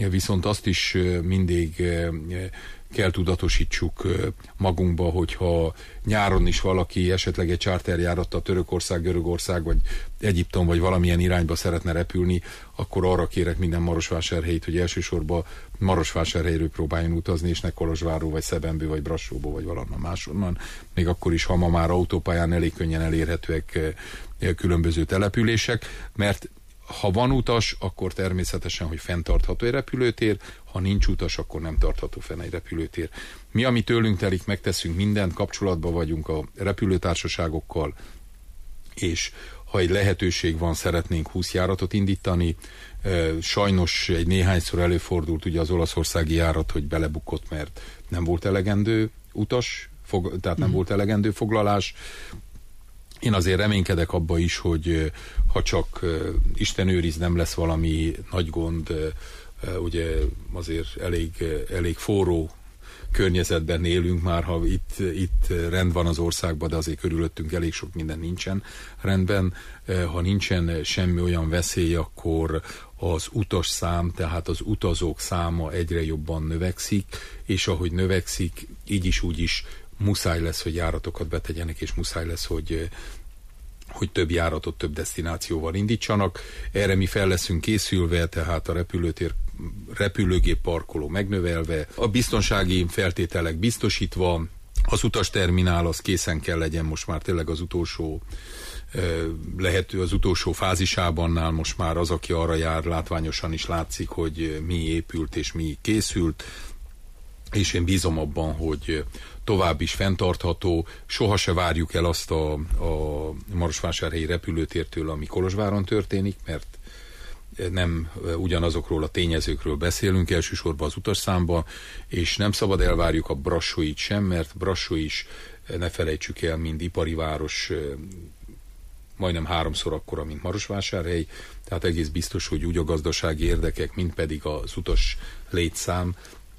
viszont azt is mindig kell tudatosítsuk magunkba, hogyha nyáron is valaki esetleg egy charterjárattal Törökország, Görögország, vagy Egyiptom, vagy valamilyen irányba szeretne repülni, akkor arra kérek minden Marosvásárhelyit, hogy elsősorban Marosvásárhelyről próbáljon utazni, és ne Kolozsvárról, vagy Szebenből, vagy Brassóból, vagy valahonnan máshonnan. Még akkor is, ha ma már autópályán elég könnyen elérhetőek különböző települések, mert ha van utas, akkor természetesen, hogy fenntartható egy repülőtér, ha nincs utas, akkor nem tartható fenn egy repülőtér. Mi, ami tőlünk telik, megteszünk mindent, kapcsolatban vagyunk a repülőtársaságokkal, és ha egy lehetőség van, szeretnénk húsz járatot indítani. Sajnos egy néhányszor előfordult ugye az olaszországi járat, hogy belebukott, mert nem volt elegendő utas, fog, tehát nem mm. volt elegendő foglalás. Én azért reménykedek abba is, hogy ha csak Isten őriz, nem lesz valami nagy gond, ugye azért elég, elég forró környezetben élünk már, ha itt, itt rend van az országban, de azért körülöttünk elég sok minden nincsen rendben. Ha nincsen semmi olyan veszély, akkor az utasszám, tehát az utazók száma egyre jobban növekszik, és ahogy növekszik, így is úgy is muszáj lesz, hogy járatokat betegyenek, és muszáj lesz, hogy, hogy több járatot, több desztinációval indítsanak. Erre mi fel leszünk készülve, tehát a repülőtér, repülőgép parkoló megnövelve, a biztonsági feltételek biztosítva, az utasterminál az készen kell legyen most már tényleg az utolsó lehető az utolsó fázisában, most már az, aki arra jár, látványosan is látszik, hogy mi épült és mi készült, és én bízom abban, hogy tovább is fenntartható, soha se várjuk el azt a, a Marosvásárhelyi repülőtértől, ami Kolozsváron történik, mert nem ugyanazokról a tényezőkről beszélünk, elsősorban az utasszámban, és nem szabad elvárjuk a Brassóit sem, mert Brassó is, ne felejtsük el, mind ipari város, majdnem háromszor akkora, mint Marosvásárhely, tehát egész biztos, hogy úgy a gazdasági érdekek, mint pedig az utas létszám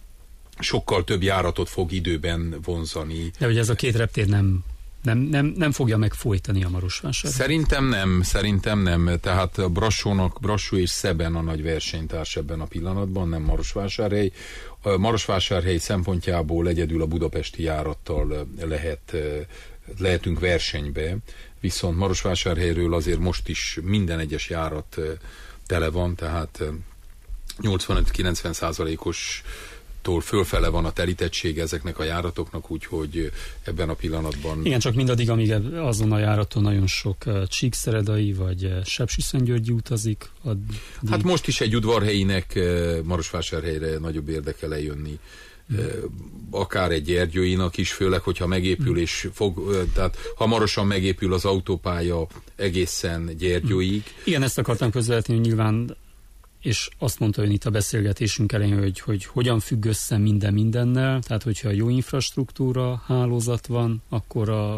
sokkal több járatot fog időben vonzani. De ugye ez a két reptér nem, nem, nem, nem fogja megfojtani a Marosvásárhely? Szerintem nem, szerintem nem. Tehát a Brassónak, Brassó és Szeben a nagy versenytárs ebben a pillanatban, nem Marosvásárhely. A Marosvásárhely szempontjából egyedül a budapesti járattal lehet, lehetünk versenybe, viszont Marosvásárhelyről azért most is minden egyes járat tele van, tehát nyolcvanöt-kilencven százalékos tól fölfele van a telítettség ezeknek a járatoknak, úgyhogy ebben a pillanatban... Igen, csak mindaddig, amíg azon a járaton nagyon sok uh, Csíkszeredai vagy uh, Sepsiszentgyörgyi utazik. Addig... Hát most is egy udvarhelyinek uh, Marosvásárhelyre nagyobb érdeke lejönni. Mm. Uh, akár egy Gyergyóinak is, főleg, hogyha megépül, mm. és fog, uh, tehát hamarosan megépül az autópálya egészen Gyergyóig. Mm. Igen, ezt akartam közvetlenül, nyilván, és azt mondta ön itt a beszélgetésünk elején, hogy, hogy hogyan függ össze minden mindennel, tehát hogyha jó infrastruktúra, hálózat van, akkor a,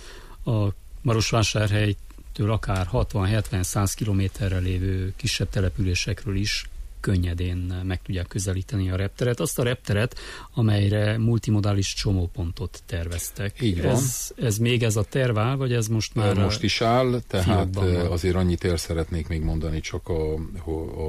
a Marosvásárhelytől akár hatvan-hetven-száz kilométerre lévő kisebb településekről is könnyedén meg tudják közelíteni a repteret. Azt a repteret, amelyre multimodális csomópontot terveztek. Így van. Ez, ez még ez a terv áll, vagy ez most már... Most is áll, tehát azért annyit el szeretnék még mondani csak a, a,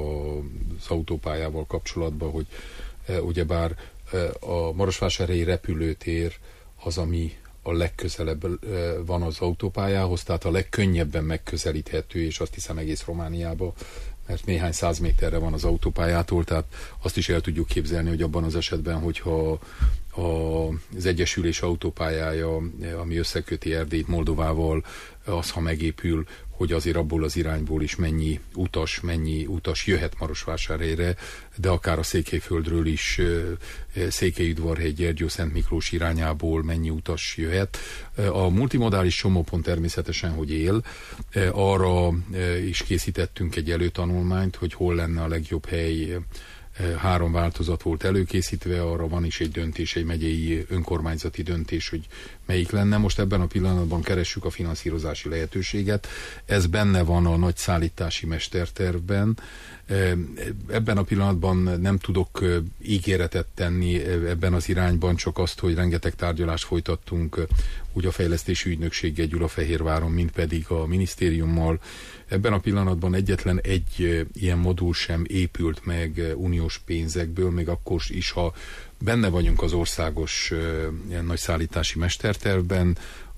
az autópályával kapcsolatban, hogy ugyebár a Marosvásárhelyi repülőtér az, ami a legközelebb van az autópályához, tehát a legkönnyebben megközelíthető, és azt hiszem egész Romániában, mert néhány száz méterre van az autópályától, tehát azt is el tudjuk képzelni, hogy abban az esetben, hogyha a, az Egyesülés autópályája, ami összeköti Erdélyt Moldovával, az, ha megépül, hogy azért abból az irányból is mennyi utas, mennyi utas jöhet Marosvásárhelyre, de akár a Székelyföldről is, Székelyudvarhely, Gyergyó, Szent Miklós irányából mennyi utas jöhet. A multimodális csomópont természetesen, hogy él, arra is készítettünk egy előtanulmányt, hogy hol lenne a legjobb hely. Három változat volt előkészítve, arra van is egy döntés, egy megyei önkormányzati döntés, hogy melyik lenne. Most ebben a pillanatban keressük a finanszírozási lehetőséget. Ez benne van a nagy szállítási mestertervben. Ebben a pillanatban nem tudok ígéretet tenni ebben az irányban, csak azt, hogy rengeteg tárgyalást folytattunk úgy a fejlesztési ügynökséggel Gyulafehérváron, mint pedig a minisztériummal. Ebben a pillanatban egyetlen egy ilyen modul sem épült meg uniós uniós pénzekből, még akkor is, ha benne vagyunk az országos ilyen nagy szállítási mestertervben,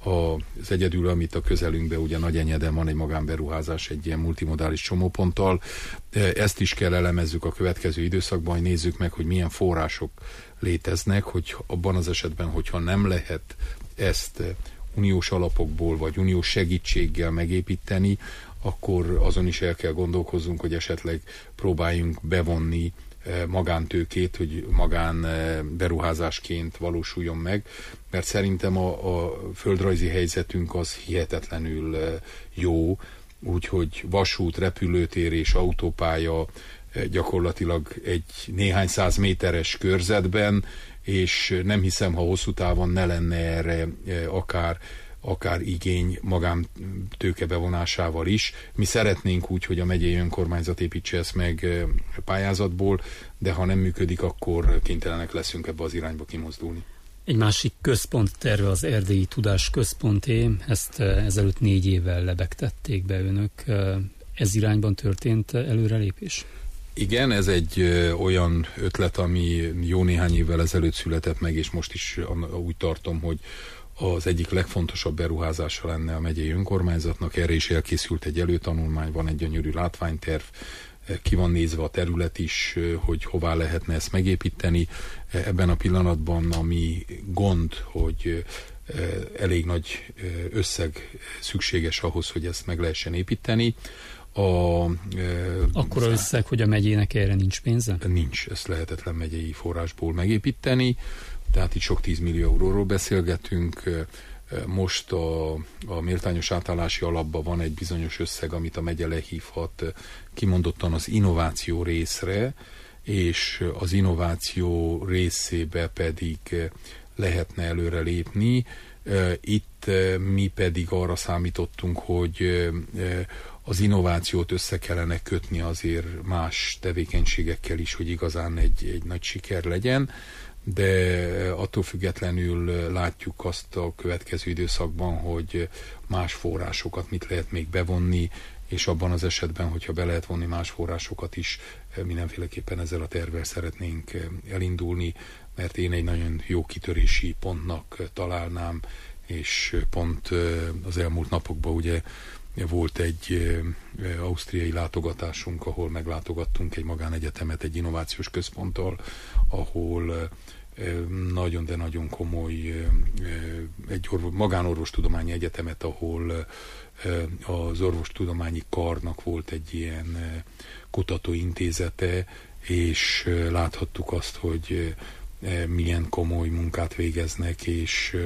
az egyedül, amit a közelünkben, ugye Nagyenyeden van egy magánberuházás, egy ilyen multimodális csomóponttal. Ezt is kell elemezzük a következő időszakban, hogy nézzük meg, hogy milyen források léteznek, hogy abban az esetben, hogyha nem lehet ezt uniós alapokból, vagy uniós segítséggel megépíteni, akkor azon is el kell gondolkozzunk, hogy esetleg próbáljunk bevonni magántőkét, hogy magán beruházásként valósuljon meg, mert szerintem a, a földrajzi helyzetünk az hihetetlenül jó, úgyhogy vasút, repülőtér és autópálya gyakorlatilag egy néhány száz méteres körzetben, és nem hiszem, ha hosszú távon ne lenne erre akár akár igény magántőke bevonásával is. Mi szeretnénk úgy, hogy a megyei önkormányzat építse ezt meg pályázatból, de ha nem működik, akkor kénytelenek leszünk ebbe az irányba kimozdulni. Egy másik központ terve az Erdélyi Tudás Központé, ezt ezelőtt négy évvel lebegtették be önök. Ez irányban történt előrelépés? Igen, ez egy ö, olyan ötlet, ami jó néhány évvel ezelőtt született meg, és most is úgy tartom, hogy az egyik legfontosabb beruházása lenne a megyei önkormányzatnak. Erre is elkészült egy előtanulmány, van egy gyönyörű látványterv, ki van nézve a terület is, hogy hová lehetne ezt megépíteni. Ebben a pillanatban, ami gond, hogy elég nagy összeg szükséges ahhoz, hogy ezt meg lehessen építeni. A, Akkor az összeg, hogy a megyének erre nincs pénze? Nincs, ezt lehetetlen megyei forrásból megépíteni. Tehát itt sok tízmillió euróról beszélgetünk. Most a, a méltányos átállási alapban van egy bizonyos összeg, amit a megye lehívhat kimondottan az innováció részre, és az innováció részébe pedig lehetne előre lépni. Itt mi pedig arra számítottunk, hogy az innovációt össze kellene kötni azért más tevékenységekkel is, hogy igazán egy, egy nagy siker legyen, de attól függetlenül látjuk azt a következő időszakban, hogy más forrásokat mit lehet még bevonni, és abban az esetben, hogyha be lehet vonni más forrásokat is, mindenféleképpen ezzel a tervvel szeretnénk elindulni, mert én egy nagyon jó kitörési pontnak találnám, és pont az elmúlt napokban ugye volt egy ausztriai látogatásunk, ahol meglátogattunk egy magánegyetemet, egy innovációs központtal, ahol nagyon, de nagyon komoly egy orvos, magánorvostudományi egyetemet, ahol az orvostudományi karnak volt egy ilyen kutatóintézete, és láthattuk azt, hogy milyen komoly munkát végeznek, és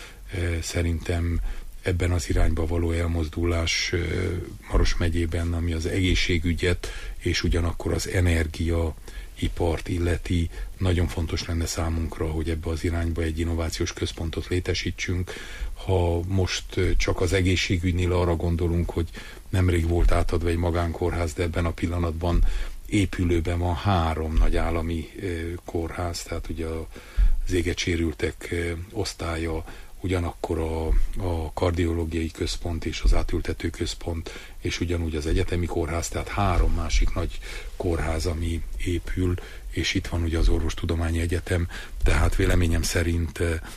szerintem ebben az irányba való elmozdulás Maros megyében, ami az egészségügyet és ugyanakkor az energiaipart illeti, nagyon fontos lenne számunkra, hogy ebbe az irányba egy innovációs központot létesítsünk. Ha most csak az egészségügynél arra gondolunk, hogy nemrég volt átadva egy magánkórház, de ebben a pillanatban épülőben van három nagy állami kórház, tehát ugye az égecsérültek osztálya, ugyanakkor a, a kardiológiai központ és az átültető központ, és ugyanúgy az egyetemi kórház, tehát három másik nagy kórház, ami épül, és itt van ugye az Orvostudományi Egyetem, tehát véleményem szerint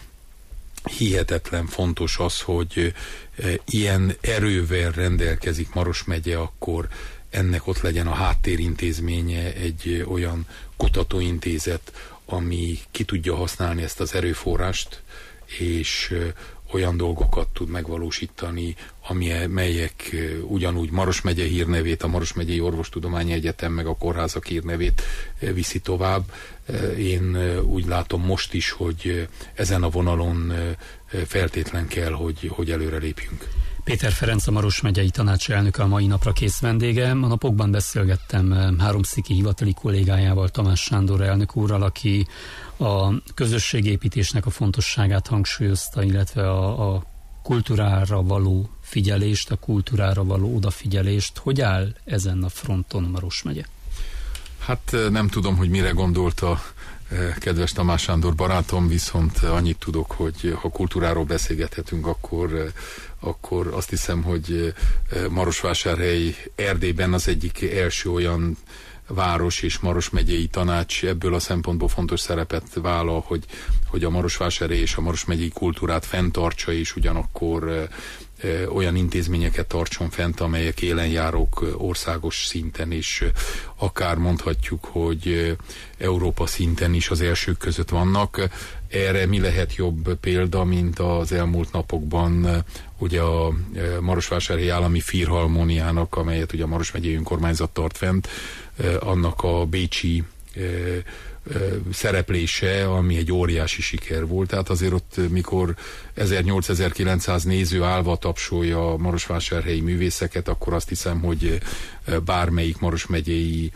hihetetlen fontos az, hogy ilyen erővel rendelkezik Maros megye, akkor ennek ott legyen a háttérintézménye, egy olyan kutatóintézet, ami ki tudja használni ezt az erőforrást, és olyan dolgokat tud megvalósítani, melyek ugyanúgy Maros megye hírnevét, a Maros megyei Orvostudományi Egyetem meg a kórházak hírnevét viszi tovább. Én úgy látom most is, hogy ezen a vonalon feltétlen kell, hogy, hogy előre lépjünk. Péter Ferenc, a Maros megyei tanácselnöke a mai napra kész vendége. A napokban beszélgettem háromszéki hivatali kollégájával, Tamás Sándor elnök úrral, aki a közösségépítésnek a fontosságát hangsúlyozta, illetve a, a kultúrára való figyelést, a kultúrára való odafigyelést. Hogy áll ezen a fronton Maros megye? Hát nem tudom, hogy mire gondolta kedves Tamás Sándor barátom, viszont annyit tudok, hogy ha kultúráról beszélgethetünk, akkor, akkor azt hiszem, hogy Marosvásárhely Erdélyben az egyik első olyan város és Maros megyei tanács ebből a szempontból fontos szerepet vállal, hogy, hogy a Marosvásárhely és a Maros megyei kultúrát fenntartsa, és ugyanakkor olyan intézményeket tartson fent, amelyek élenjárók országos szinten is, akár mondhatjuk, hogy Európa szinten is az elsők között vannak. Erre mi lehet jobb példa, mint az elmúlt napokban ugye a Marosvásárhelyi Állami Filharmóniának, amelyet ugye a Maros megyei önkormányzat tart fent, annak a bécsi szereplése, ami egy óriási siker volt. Tehát azért ott, mikor ezernyolcszáz-ezerkilencszáz néző állva tapsolja a marosvásárhelyi művészeket, akkor azt hiszem, hogy bármelyik Maros megyei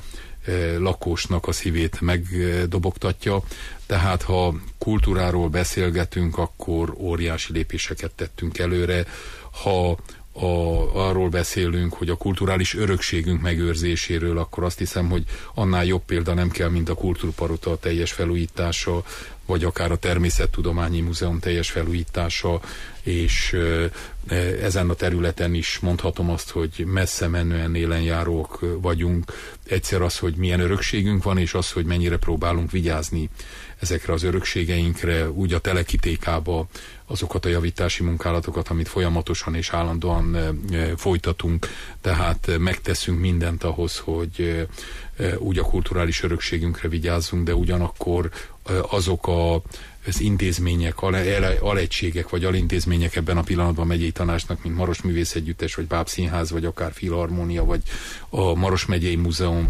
lakosnak a szívét megdobogtatja. Tehát ha kultúráról beszélgetünk, akkor óriási lépéseket tettünk előre. Ha A, arról beszélünk, hogy a kulturális örökségünk megőrzéséről, akkor azt hiszem, hogy annál jobb példa nem kell, mint a Kultúrpalota teljes felújítása, vagy akár a Természettudományi Múzeum teljes felújítása, és e, ezen a területen is mondhatom azt, hogy messze menően élenjárók vagyunk. Egyszer az, hogy milyen örökségünk van, és az, hogy mennyire próbálunk vigyázni ezekre az örökségeinkre, úgy a Telekitékába azokat a javítási munkálatokat, amit folyamatosan és állandóan e, e, folytatunk, tehát megteszünk mindent ahhoz, hogy e, úgy a kulturális örökségünkre vigyázzunk, de ugyanakkor e, azok a az intézmények, alegységek vagy alintézmények ebben a pillanatban megyei tanácsnak, mint Maros Művészegyüttes, vagy Bábszínház, vagy akár Filharmónia, vagy a Maros megyei Múzeum,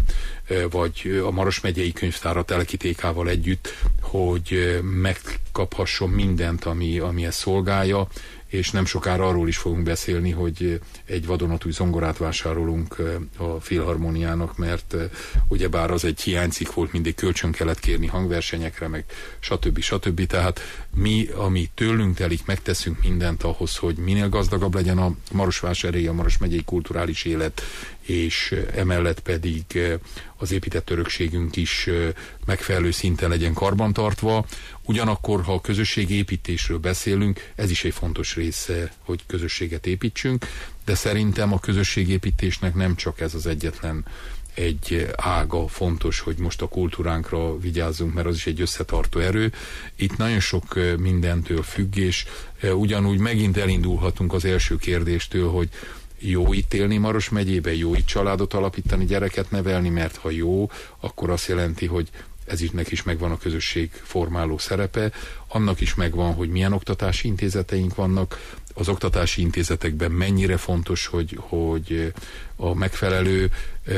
vagy a Maros megyei Könyvtár a Telekitékával együtt, hogy megkaphasson mindent, ami, ami ezt szolgálja, és nem sokára arról is fogunk beszélni, hogy egy vadonatúj zongorát vásárolunk a Filharmóniának, mert ugyebár az egy hiánycikk volt, mindig kölcsön kellett kérni hangversenyekre, meg stb. stb. Tehát mi, ami tőlünk telik, megteszünk mindent ahhoz, hogy minél gazdagabb legyen a Marosvásárhelyi, a Maros megyei kulturális élet, és emellett pedig az épített örökségünk is megfelelő szinten legyen karbantartva. Ugyanakkor, ha a közösségi építésről beszélünk, ez is egy fontos része, hogy közösséget építsünk, de szerintem a közösségépítésnek nem csak ez az egyetlen egy ága fontos, hogy most a kultúránkra vigyázzunk, mert az is egy összetartó erő. Itt nagyon sok mindentől függ, és ugyanúgy megint elindulhatunk az első kérdéstől, hogy jó itt élni Maros megyében, jó itt családot alapítani, gyereket nevelni, mert ha jó, akkor azt jelenti, hogy eznek is megvan a közösség formáló szerepe, annak is megvan, hogy milyen oktatási intézeteink vannak, az oktatási intézetekben mennyire fontos, hogy, hogy a megfelelő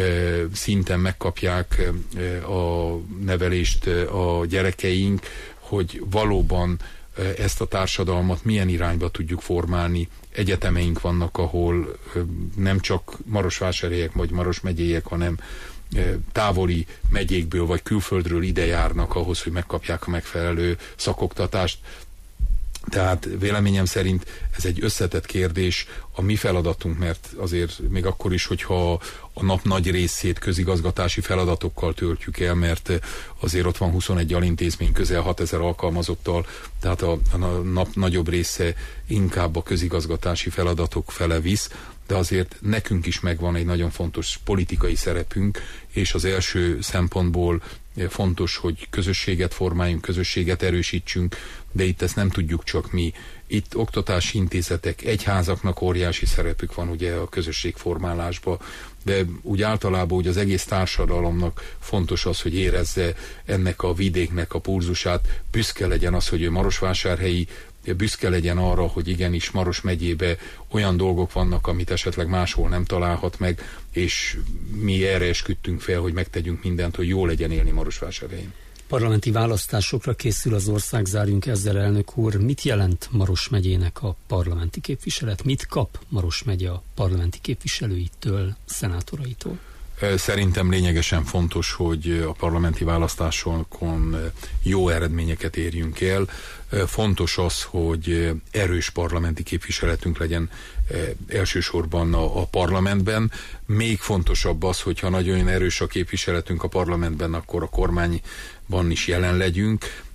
szinten megkapják a nevelést a gyerekeink, hogy valóban ezt a társadalmat milyen irányba tudjuk formálni. Egyetemeink vannak, ahol nem csak marosvásárhelyek vagy Maros megyélyek, hanem távoli megyékből vagy külföldről ide járnak ahhoz, hogy megkapják a megfelelő szakoktatást. Tehát véleményem szerint ez egy összetett kérdés, a mi feladatunk, mert azért még akkor is, hogyha a nap nagy részét közigazgatási feladatokkal töltjük el, mert azért ott van huszonegy alintézmény, közel hatezer alkalmazottal, tehát a, a nap nagyobb része inkább a közigazgatási feladatok fele visz, de azért nekünk is megvan egy nagyon fontos politikai szerepünk, és az első szempontból fontos, hogy közösséget formáljunk, közösséget erősítsünk, de itt ezt nem tudjuk csak mi. Itt oktatási intézetek, egyházaknak óriási szerepük van ugye a közösségformálásban, de úgy általában úgy az egész társadalomnak fontos az, hogy érezze ennek a vidéknek a pulzusát, büszke legyen az, hogy ő marosvásárhelyi, büszke legyen arra, hogy igenis Maros megyébe olyan dolgok vannak, amit esetleg máshol nem találhat meg, és mi erre esküdtünk fel, hogy megtegyünk mindent, hogy jó legyen élni Marosvásárhelyen. Parlamenti választásokra készül az ország, zárjunk ezzel, elnök úr. Mit jelent Maros megyének a parlamenti képviselet? Mit kap Maros megye a parlamenti képviselőitől, szenátoraitól? Szerintem lényegesen fontos, hogy a parlamenti választásokon jó eredményeket érjünk el. Fontos az, hogy erős parlamenti képviseletünk legyen elsősorban a, a parlamentben. Még fontosabb az, hogyha nagyon erős a képviseletünk a parlamentben, akkor a kormányban is jelen legyünk,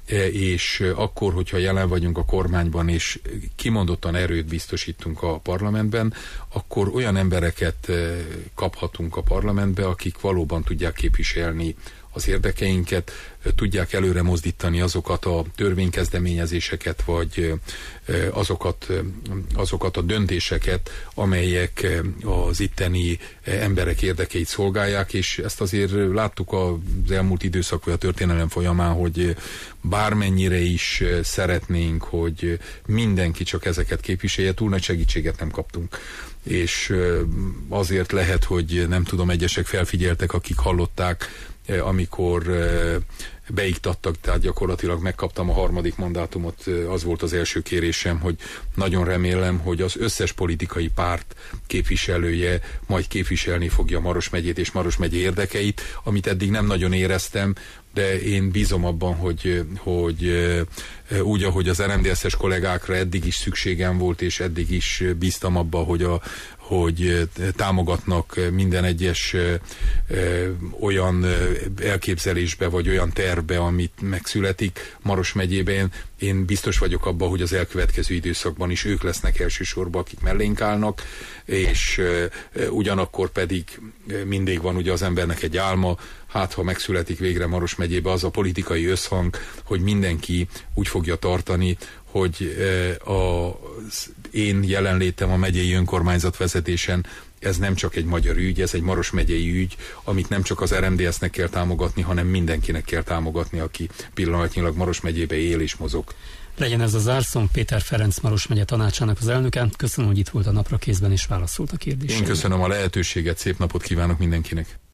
és akkor, hogyha jelen vagyunk a kormányban, és kimondottan erőt biztosítunk a parlamentben, akkor olyan embereket kaphatunk a parlamentbe, akik valóban tudják képviselni az érdekeinket, tudják előre mozdítani azokat a törvénykezdeményezéseket, vagy azokat, azokat a döntéseket, amelyek az itteni emberek érdekeit szolgálják, és ezt azért láttuk az elmúlt időszak vagy a történelem folyamán, hogy bármennyire is szeretnénk, hogy mindenki csak ezeket képviselje, túl nagy segítséget nem kaptunk. És azért lehet, hogy nem tudom, egyesek felfigyeltek, akik hallották, amikor beiktattak, tehát gyakorlatilag megkaptam a harmadik mandátumot, az volt az első kérésem, hogy nagyon remélem, hogy az összes politikai párt képviselője majd képviselni fogja Maros megyét és Maros megye érdekeit, amit eddig nem nagyon éreztem, de én bízom abban, hogy, hogy úgy, ahogy az er em dé es-es kollégákra eddig is szükségem volt, és eddig is bíztam abban, hogy, a, hogy támogatnak minden egyes olyan elképzelésbe, vagy olyan tervbe, amit megszületik Maros megyében. Én biztos vagyok abban, hogy az elkövetkező időszakban is ők lesznek elsősorban, akik mellénk állnak, és ugyanakkor pedig mindig van ugye az embernek egy álma, hát ha megszületik végre Maros megyébe az a politikai összhang, hogy mindenki úgy fogja tartani, hogy az én jelenlétem a megyei önkormányzat vezetésen ez nem csak egy magyar ügy, ez egy Maros megyei ügy, amit nem csak az er em dé es-nek kell támogatni, hanem mindenkinek kell támogatni, aki pillanatnyilag Maros megyébe él és mozog. Legyen ez a zárszó. Péter Ferenc Maros megye tanácsának az elnöke. Köszönöm, hogy itt volt a Napra Kézben és válaszolt a kérdésre. Én köszönöm a lehetőséget, szép napot kívánok mindenkinek.